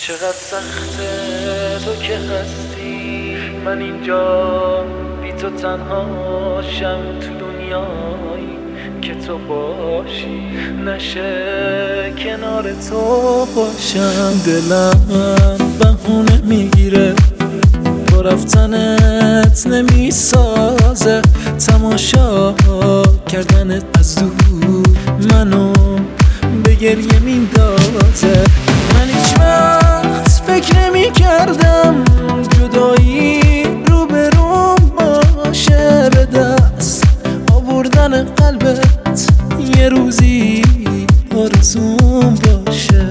چقدر سخته تو که هستی، من اینجا بی تو تنهاشم تو دنیایی که تو باشی، نشه کنار تو باشم. دلم بهونه میگیره با رفتنت نمیسازه، تماشا کردنت از دور منو به گریه میندازه. من هیچ وقت فکر نمی کردم جدایی روبروم باشه، به دست آوردن قلبت یه روزی آرزوم باشه.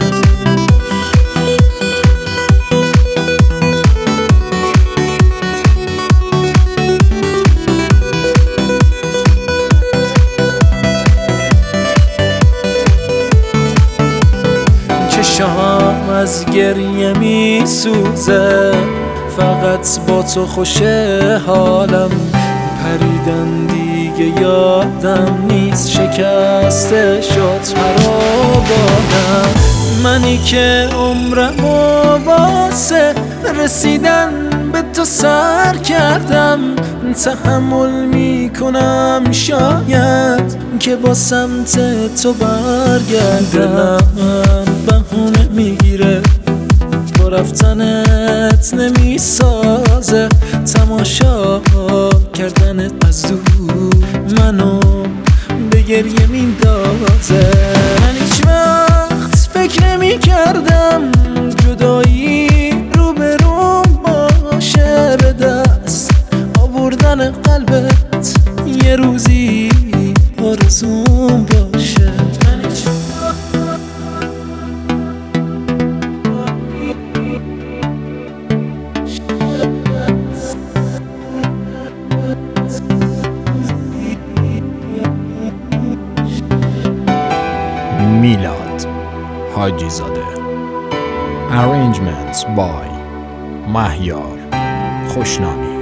چشام از گریه می سوزه، فقط با تو خوشه حالم، پریدن دیگه یادم نیست، شکسته شد پروانم. منی که عمرمو واسه رسیدن به تو سر کردم، تحمل میکنم شاید که با سمت تو برگردم. بهونه میگیره با رفتنت نمیسازه، تماشا کردنت از دور منو به گریه میندازه. من هیچ وقت فکر نمی کردم جدایی روبروم باشه، به دست آوردن قلبت یه روزی آرزوم باشه. میلاد حاجی زاده. Arrangements by مهیار خوشنامی.